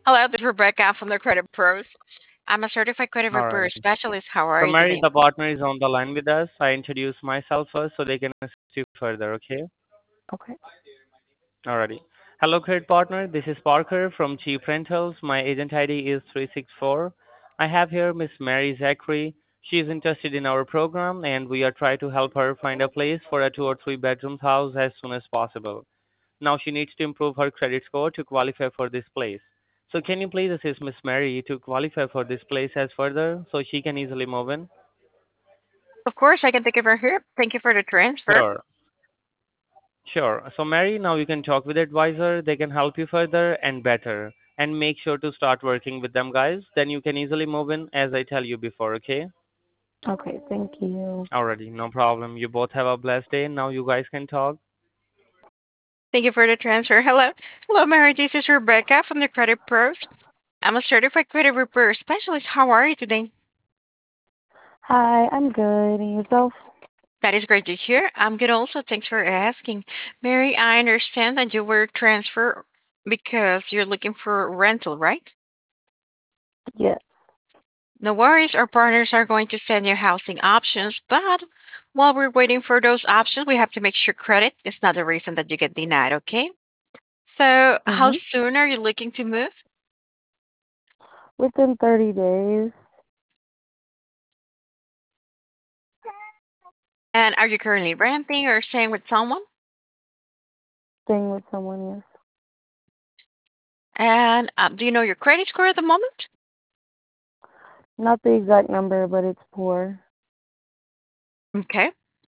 Hello, this is Rebecca from the Credit Pros. I'm a certified credit repair Alrighty. specialist. How are So you Mary, today? the partner is on the line with us. I introduce myself first so they can assist you further, okay? Okay. Alrighty. Hello, credit partner. This is Parker from Chief Rentals. My agent ID is 364. I have here Miss Mary Zachary. She is interested in our program and we are trying to help her find a place for a 2 or 3 bedroom house as soon as possible. Now she needs to improve her credit score to qualify for this place. So can you please assist Miss Mary to qualify for this place as further so she can easily move in? Of course, I can take it from here. Thank you for the transfer. Sure. Sure. So, Mary, now you can talk with the advisor. They can help you further and better. And make sure to start working with them, guys. Then you can easily move in, as I tell you before, okay? Okay, thank you. Alrighty, no problem. You both have a blessed day. Now you guys can talk. Thank you for the transfer. Hello. Hello, Mary. This is Rebecca from the Credit Pros. I'm a certified credit repair specialist. How are you today? Hi, I'm good. And yourself? That is great to hear. I'm good also. Thanks for asking. Mary, I understand that you were transferred because you're looking for rental, right? Yes. No worries, our partners are going to send you housing options, but while we're waiting for those options, we have to make sure credit is not the reason that you get denied, okay? So, how Mm-hmm. soon are you looking to move? Within 30 days, And are you currently renting or staying with someone? staying with someone, yes. And do you know your credit score at the moment? Not the exact number, but it's poor. Okay.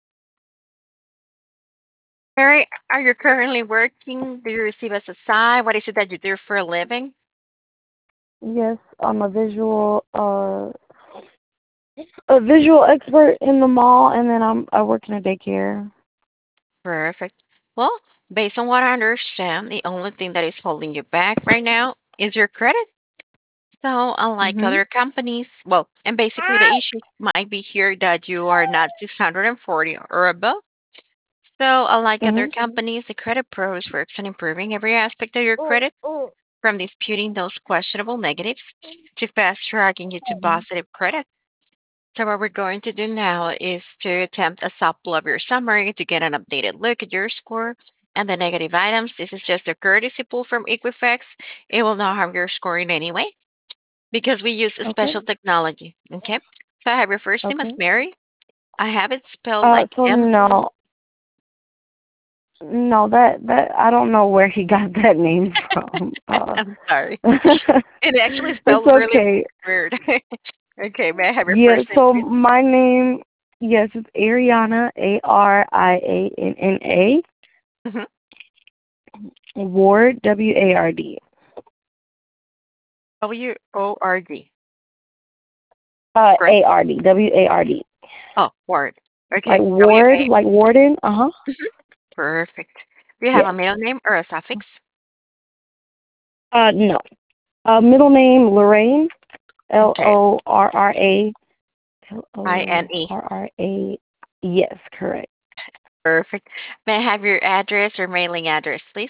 Mary, are you currently working? Do you receive SSI? What is it that you do for a living? Yes, I'm a visual expert in the mall, and then I work in a daycare. Perfect. Well, based on what I understand, the only thing that is holding you back right now is your credit. So, unlike Mhm. other companies, well, and basically the issue might be here that you are not 640 or above. So, unlike other Mhm. companies, the credit pros works on improving every aspect of your credit, from disputing those questionable negatives to fast tracking you to Mhm. positive credit. So, what we're going to do now is to attempt a sample of your summary to get an updated look at your score and the negative items. This is just a courtesy pull from Equifax. It will not harm your score in any way because we use a Okay. special technology. Okay. So I have your first name as Okay. Mary. I have it spelled like So M. no, that I don't know where he got that name from. I'm sorry. It actually It's spelled really okay. weird. Okay. May I have your Yeah, first name, so please? my name, yes, it's Ariana, Arianna, Hmm. Ward, Ward. Word. Correct? Ard, Ward. Oh, Ward. Like Okay. Ward, W-A. like Warden. Uh-huh. Mhm. Perfect. Do you have a Yes. middle name or a suffix? No. Middle name, Lorraine, Okay. Lorra, I-N-E. Lorra. Yes, correct. Perfect. May I have your address or mailing address, please?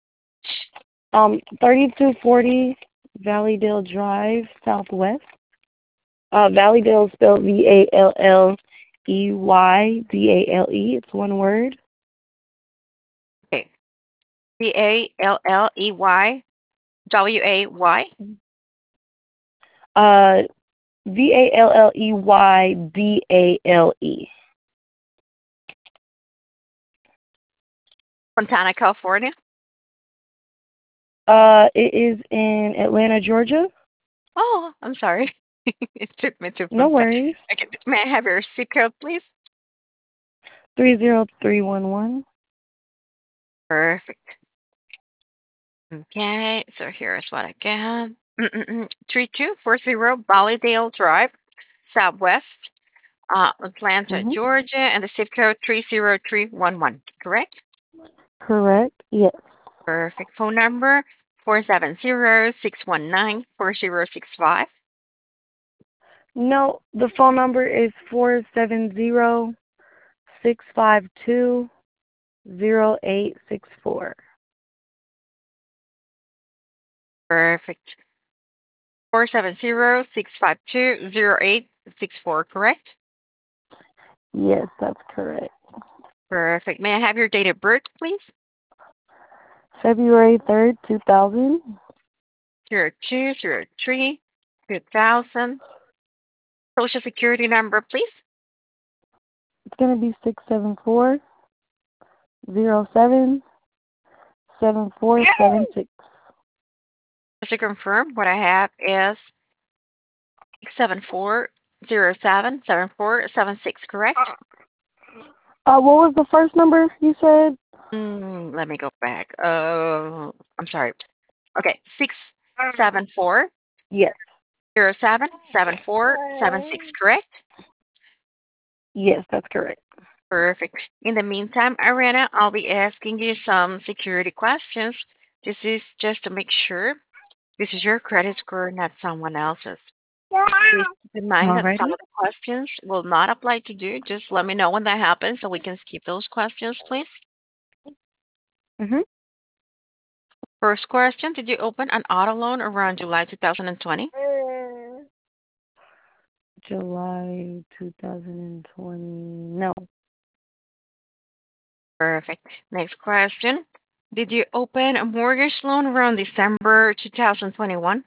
3240 Valleydale Drive, Southwest. Valleydale spelled Valleydale. It's one word. Okay. Valley. Uh, Valleydale. Fontana, California. It is in Atlanta, Georgia. Oh, I'm sorry. It took me to No Fontana. worries. Okay. May I have your zip code, please? 30311. Perfect. Okay. So here's what I got. 3240 Valleydale Drive, Southwest, Atlanta, Mhm. Georgia, and the zip code 30311. Correct? Correct. Yes. Perfect. Phone number 470-619-4065. No, the phone number is 470-652-0864. Perfect. 470-652-0864, correct? Yes, that's correct. Perfect. May I have your date of birth, please? February 3rd, 2000. 0203-2000. Social Security number, please. It's going to be 674-07-7476. Just to confirm, what I have is 674-07-7476, correct? What was the first number you said? Let me go back. I'm sorry. Okay, 674 Yes. 077476, correct? Yes, that's correct. Perfect. In the meantime, Ariana, I'll be asking you some security questions. This is just to make sure this is your credit score, not someone else's. Please keep in mind that some Alrighty. of the questions will not apply to you. Just let me know when that happens so we can skip those questions, please. Mhm. First question, did you open an auto loan around July 2020? July 2020. No. Perfect. Next question. Did you open a mortgage loan around December 2021?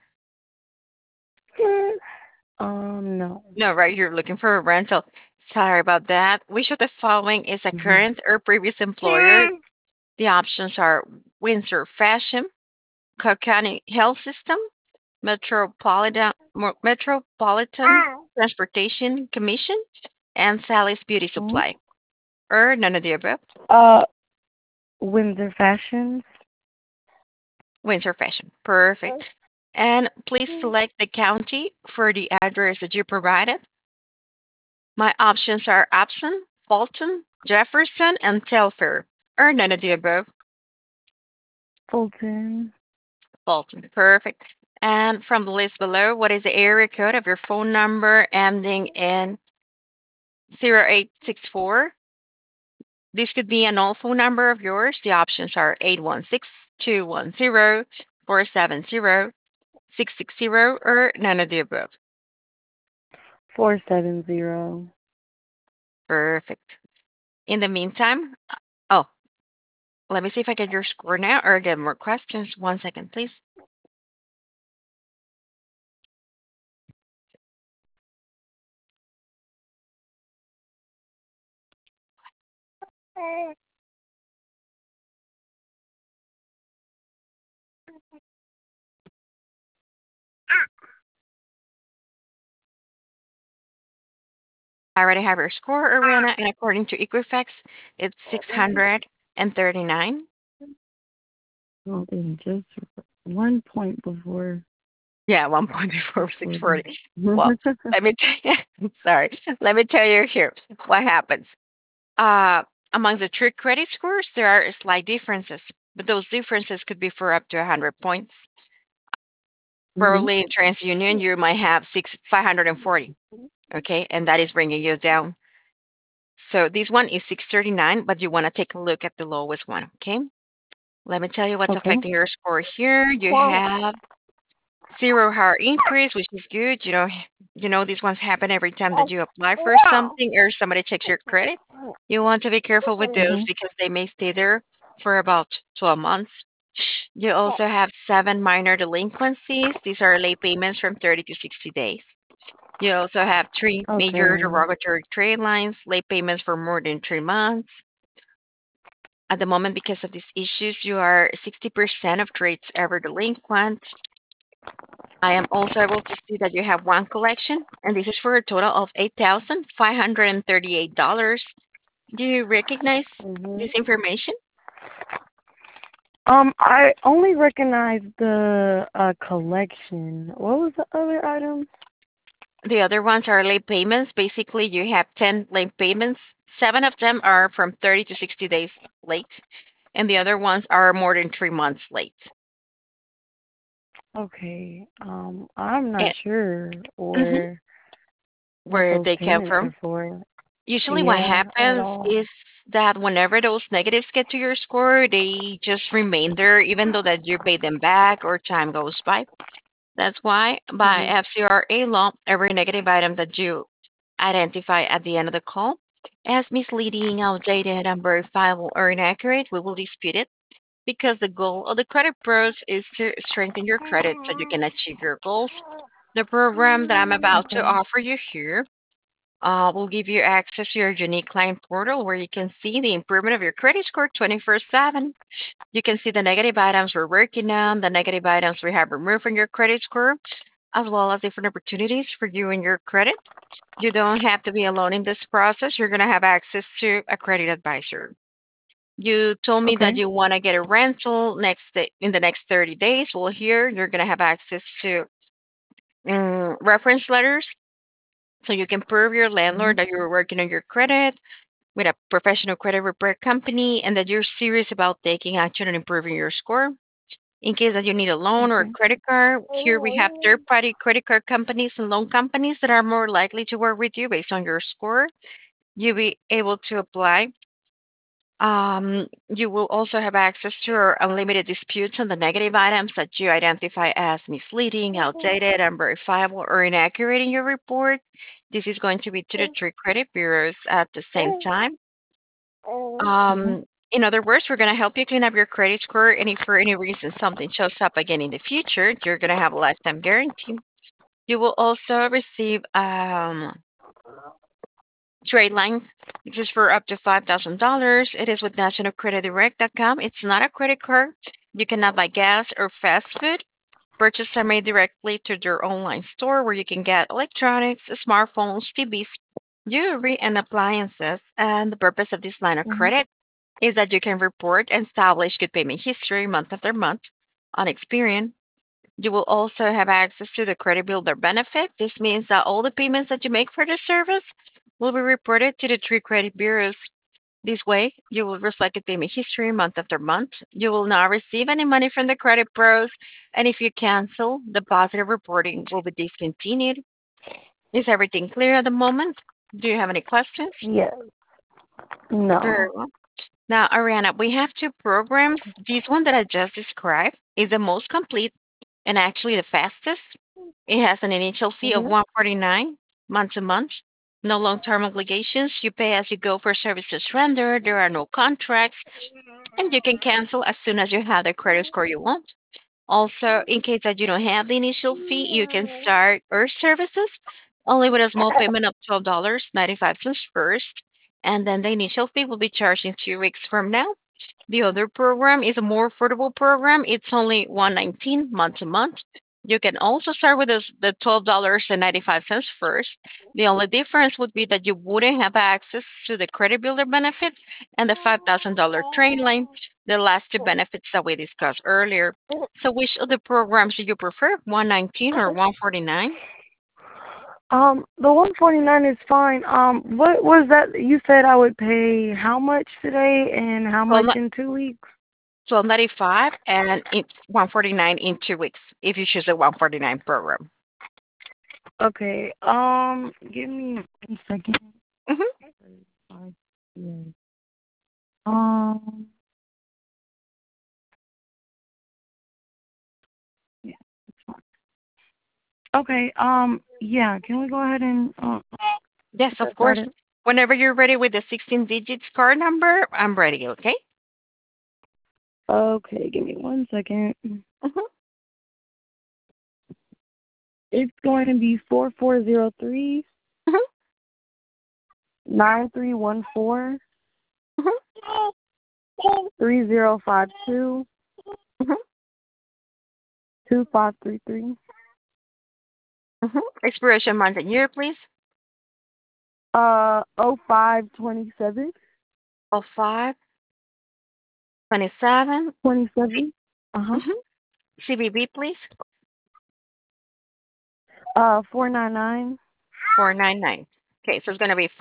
No. No, right? You're looking for a rental. Sorry about that. Which of the following is a Mhm. current or previous employer? The options are Windsor Fashion, Cook County Health System, Metropolitan Transportation Commission, and Sally's Beauty Mhm. Supply. Or none of the above? Uh, Windsor Fashions. Windsor Fashion. Perfect. And please select the county for the address that you provided. My options are Upson, Fulton, Jefferson, and Telfair. Or none of the above. Fulton. Fulton. Perfect. And from the list below, what is the area code of your phone number ending in 0864? This could be an old phone number of yours. The options are 816-210-470-660 or none of the above. 470. Perfect. In the meantime, oh, let me see if I get your score now or get more questions. 1 second, please. I already have your score, Ariana, and according to Equifax, it's 639. Well, then just 1 point before Yeah, 1 point before 640. 640. Well, let me tell you, sorry, let me tell you here what happens. Uh, Among the true credit scores, there are slight differences, but those differences could be for up to 100 points. Mhm. Probably in TransUnion, you might have 540, okay, and that is bringing you down. So this one is 639, but you want to take a look at the lowest one, okay? Let me tell you what's Okay. affecting your score here. You have zero hour increase, which is good. These ones happen every time that you apply for something or somebody checks your credit. You want to be careful with those Mhm. because they may stay there for about 12 months. You also have 7 minor delinquencies. These are late payments from 30 to 60 days. You also have 3 major Okay. derogatory trade lines, late payments for more than 3 months. At the moment, because of these issues, you are 60% of trades ever delinquent. I am also able to see that you have one collection, and this is for a total of $8,538. Do you recognize this Mhm. information? I only recognize the collection. What was the other item? The other ones are late payments. Basically, you have 10 late payments. 7 of them are from 30 to 60 days late, and the other ones are more than 3 months late. Okay. I'm not And, sure mhm, or what where those they came payments from. are for. Usually, what Yeah, at happens all. is that whenever those negatives get to your score, they just remain there, even though that you pay them back or time goes by. That's why by Mhm. FCRA law, every negative item that you identify at the end of the call as misleading, outdated, unverifiable, or inaccurate, we will dispute it because the goal of the credit pros is to strengthen your credit so you can achieve your goals. The program that I'm about to Okay. offer you here will give you access to your unique client portal where you can see the improvement of your credit score 24/7. You can see the negative items we're working on, the negative items we have removed from your credit score, as well as different opportunities for you and your credit. You don't have to be alone in this process. You're going to have access to a credit advisor. You told me that Okay. you want to get a rental in the next 30 days. Well, here you're going to have access to reference letters so you can prove your landlord Mhm. that you're working on your credit with a professional credit repair company and that you're serious about taking action and improving your score. In case that you need a loan or a Okay. credit card, here we have third-party credit card companies and loan companies that are more likely to work with you based on your score. You'll be able to apply. You will also have access to our unlimited disputes on the negative items that you identify as misleading, outdated, unverifiable, or inaccurate in your report. This is going to be to the three credit bureaus at the same time. Mhm. In other words, we're going to help you clean up your credit score, and if for any reason something shows up again in the future, you're going to have a lifetime guarantee. You will also receive trade line, which is for up to $5,000. It is with nationalcreditdirect.com. It's not a credit card. You cannot buy gas or fast food. Purchases are made directly to your online store where you can get electronics, smartphones, TVs, jewelry, and appliances. And the purpose of this line of Mhm. credit is that you can report and establish good payment history month after month on Experian. You will also have access to the Credit Builder benefit. This means that all the payments that you make for the service will be reported to the three credit bureaus. This way, you will reflect the payment history month after month. You will not receive any money from the credit pros, and if you cancel, the positive reporting will be discontinued. Is everything clear at the moment? Do you have any questions? Yes. Very No. well. Now, Ariana, we have two programs. This one that I just described is the most complete and actually the fastest. It has an initial fee of Mhm. 149 month to month. No long-term obligations. You pay as you go for services rendered. There are no contracts, and you can cancel as soon as you have the credit score you want. Also, in case that you don't have the initial fee, you can start our services only with a small payment of $12.95 first, and then the initial fee will be charged in 2 weeks from now. The other program is a more affordable program. It's only 119 month to month. You can also start with the $12.95 first. The only difference would be that you wouldn't have access to the credit builder benefit and the $5,000 train line, the last two benefits that we discussed earlier. So which of the programs do you prefer, 119 or 149? The 149 is fine. What was that? You said I would pay how much today and how much in 2 weeks? 1295 and it's 149 in 2 weeks if you choose the 149 program. Okay. Give me 1 second. Hmm. Yeah. Um. Yeah. Okay. Yeah. Can we go ahead and Yes, get of that course. started? Whenever you're ready with the 16 digits card number, I'm ready, okay? Okay. Give me 1 second. Mm-hmm. It's going to be 4403 Mm-hmm. 9314 Mm-hmm. 3052 Mm-hmm. 2533. Mm-hmm. Expiration month and year, please. 0527 Oh, 5/27. 27. Uh-huh. Mm-hmm. CVV, please. 499. 499. Okay, so it's going to be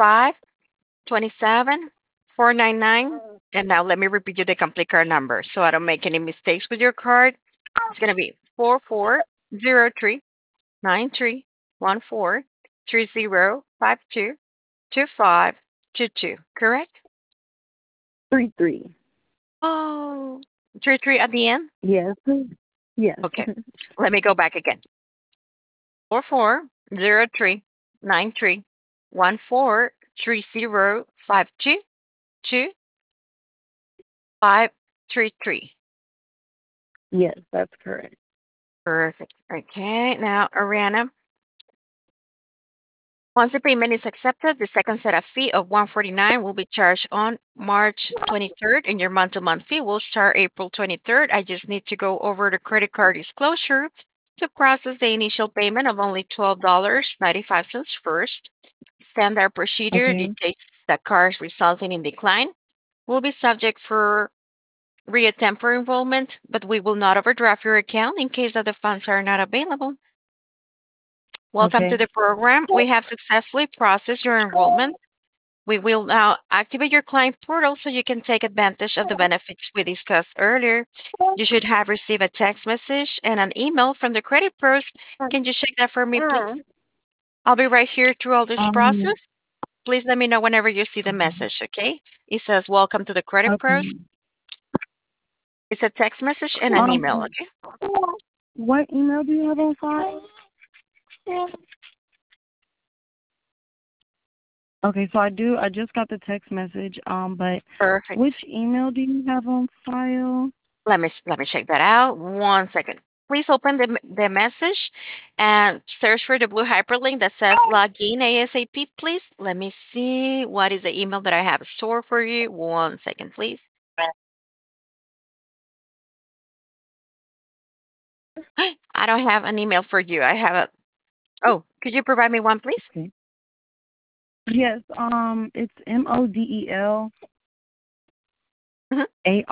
5/27/499. And now let me repeat you the complete card number so I don't make any mistakes with your card. It's going to be 4403931430522522, correct? 33. Oh, 33 at the end? Yes. Yes. Okay. Let me go back again. .04039314322533. Yes, that's correct. Perfect. Okay. Now, Ariana, once the payment is accepted, the second set of fee of 149 will be charged on March 23rd, and your month-to-month fee will start April 23rd. I just need to go over the credit card disclosure to process the initial payment of only $12.95 first. Standard procedure Okay. dictates that cards resulting in decline will be subject for reattempt for enrollment, but we will not overdraft your account in case that the funds are not available. Welcome to Okay. the program. We have successfully processed your enrollment. We will now activate your client portal so you can take advantage of the benefits we discussed earlier. You should have received a text message and an email from the credit pros. Can you check that for me, please? I'll be right here through all this process. Um. Please let me know whenever you see the message, okay? It says, Welcome to the credit pros. Okay. It's a text message and an email, Um. okay? What email do you have on file? Okay, so I just got the text message. But Perfect. which email do you have on file? Let me check that out. One second. Please open the message and search for the blue hyperlink that says login ASAP, please. Let me see what is the email that I have stored for you. One second, please. I don't have an email for you. I have a. Oh, could you provide me one, please? Okay. Yes. It's Hmm.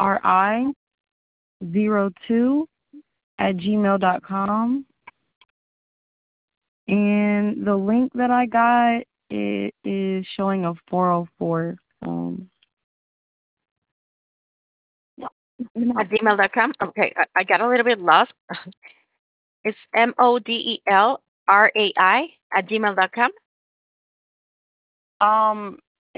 MODELARI02@gmail.com. And the link that I got, it is showing a 404. At gmail.com. Okay, I got a little bit lost. It's MODELRAI at gmail.com. Um,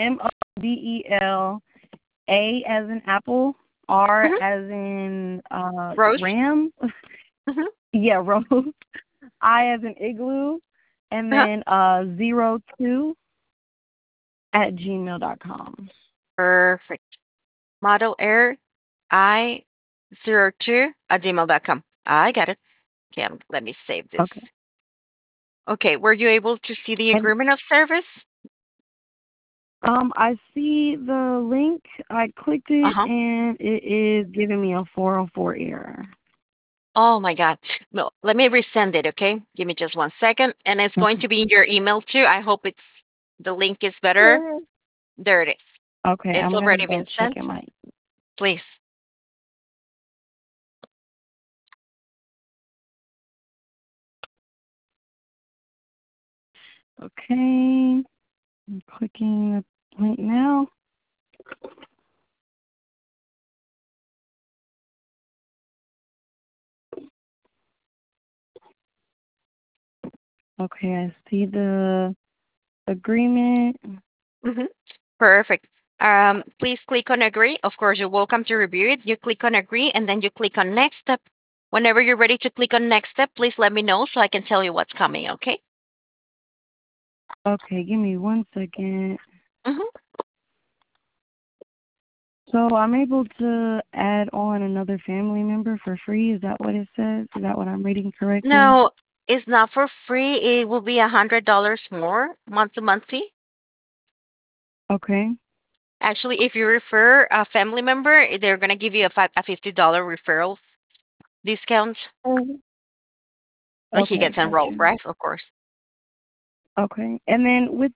MODELA as in apple, R Mm-hmm. as in Rose. ram. Mm-hmm. Yeah, rose. I as in igloo, and Uh-huh. then 02@gmail.com. Perfect. Model Air I02 at gmail.com. I got it. Okay, let me save this. Okay. Okay, were you able to see the And agreement of service? I see the link. I clicked Uh it, huh. and it is giving me a 404 error. Oh my God. No, let me resend it, okay? Give me just 1 second. And it's going Okay. to be in your email too. I hope the link is better. There it is. Okay, It's I'm gonna already go been check sent. it. My Please. okay. I'm clicking the link now. Okay, I see the agreement. Hmm. Perfect. Please click on agree. Of course, you're welcome to review it. You click on agree and then you click on next step. Whenever you're ready to click on next step, please let me know so I can tell you what's coming, okay? Okay, give me 1 second. Mm-hmm. So I'm able to add on another family member for free. Is that what it says? Is that what I'm reading correctly? No, it's not for free. It will be $100 more month to month fee. Okay. Actually, if you refer a family member, they're gonna give you a $50 referral discount when he Okay, gets enrolled, gotcha. right? Of course. Okay. And then with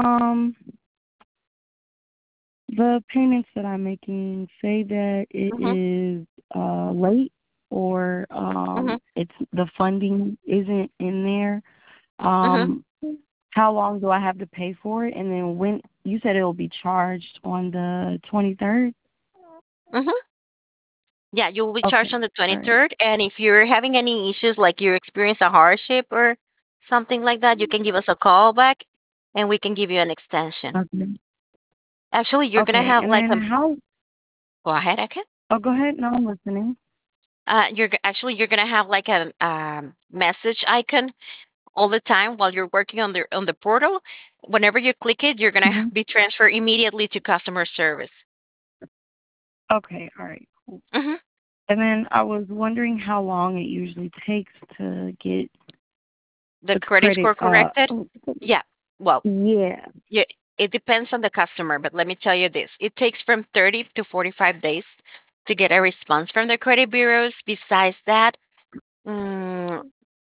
the payments that I'm making, say that it Mhm. is late or Mhm. it's the funding isn't in there. Mhm. Um how long do I have to pay for it? And then when you said it will be charged on the 23rd? Mhm. Yeah, you will be charged Okay. on the All right. 23rd, and if you're having any issues, like you experience a hardship or something like that, you can give us a call back, and we can give you an extension. Okay. Actually, you're gonna Okay. have And like then a. how Go ahead, okay. Oh, go ahead. No, I'm listening. Actually you're gonna have like a message icon all the time while you're working on the portal. Whenever you click it, you're gonna Hmm. be transferred immediately to customer service. Okay, all right, cool. Hmm. And then I was wondering how long it usually takes to get The the credit credit. score corrected. Yeah. Well, Yeah. yeah, it depends on the customer, but let me tell you this: it takes from 30 to 45 days to get a response from the credit bureaus. Besides that, mm,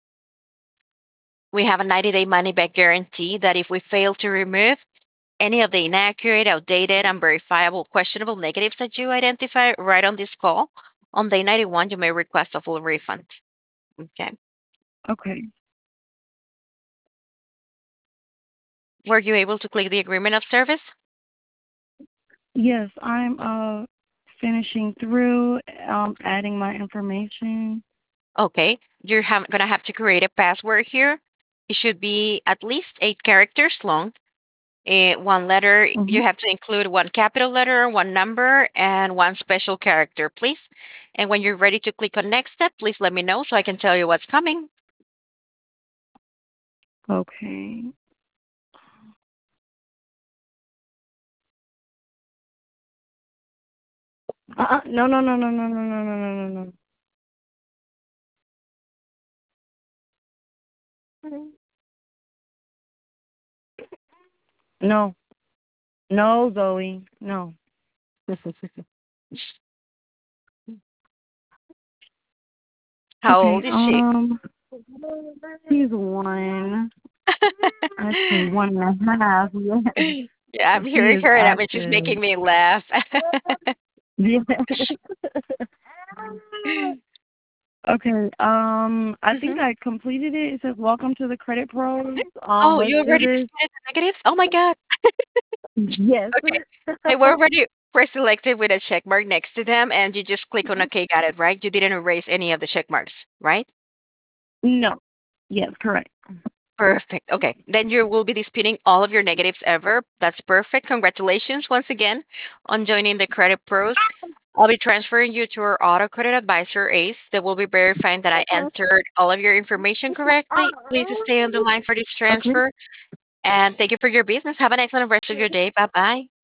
we have a 90-day money back guarantee that if we fail to remove any of the inaccurate, outdated, unverifiable, questionable negatives that you identify right on this call, on day 91, you may request a full refund. Okay. Okay. Were you able to click the agreement of service? Yes, I'm finishing through adding my information. Okay. You're going to have to create a password here. It should be at least 8 characters long. One letter, Mhm. you have to include one capital letter, one number, and one special character, please. And when you're ready to click on next step, please let me know so I can tell you what's coming. Okay. No, no, no, no, no, no, no, no, no, no, no. No. No, Zoe. No. How Okay. old is she? He's one. Actually, 1.5. Yeah. Yeah, I'm She hearing is her, and I mean, she's active. making me laugh. Yeah. Okay. I think Hmm. I completed it. It says welcome to the Credit Pros. Oh, Let's you do already this. disputed the negatives? Oh my God. Yes. Okay. They were already pre-selected with a check mark next to them, and you just click on OK, got it, right? You didn't erase any of the check marks, right? No. Yes, correct. Perfect. Okay. Then you will be disputing all of your negatives ever. That's perfect. Congratulations once again on joining the Credit Pros. I'll be transferring you to our auto credit advisor, Ace, that will be verifying that I entered all of your information correctly. Please stay on the line for this Okay. transfer. And thank you for your business. Have an excellent rest of your day. Bye bye.